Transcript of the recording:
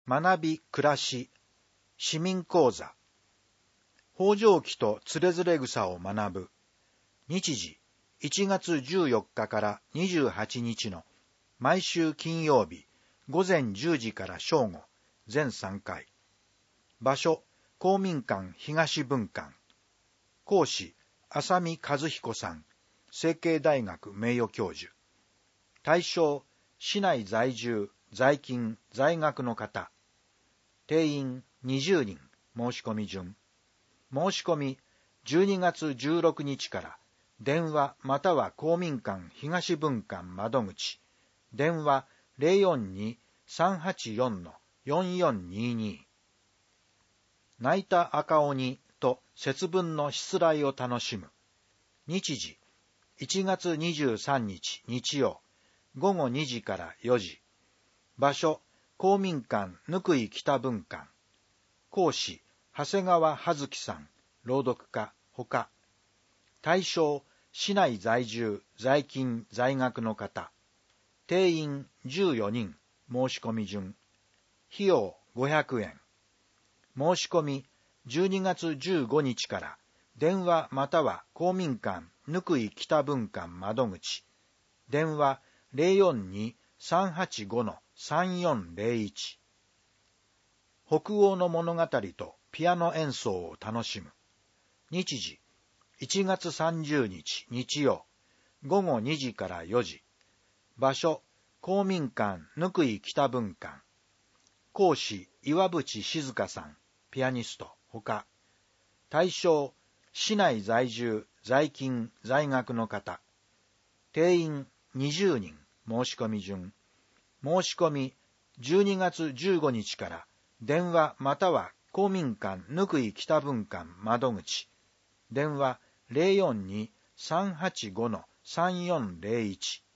学び暮らし市民講座北条記とつれづれ草を学ぶ日時1月14日から28日の毎週金曜日午前10時から正午全3回場所公民館東分館講師浅見和彦さん成蹊大学名誉教授対象市内在住在勤在学の方定員20人申し込み順申し込み12月16日から電話または公民館東分館窓口電話 042-384-4422 泣いた赤鬼と節分のしつらいを楽しむ日時1月23日日曜午後2時から4時場所公民館貫井北分館講師長谷川葉月さん朗読家ほか対象市内在住在勤在学の方定員14人申し込み順費用500円申し込み12月15日から電話または公民館貫井北分館窓口電話 042-385-3401 北欧の物語とピアノ演奏を楽しむ日時1月30日日曜午後2時から4時場所公民館貫井北分館講師岩渕静香さんピアニストほか対象市内在住在勤在学の方定員20人申し込み順申し込み12月15日から電話または公民館貫井北分館窓口電話 042-385-3401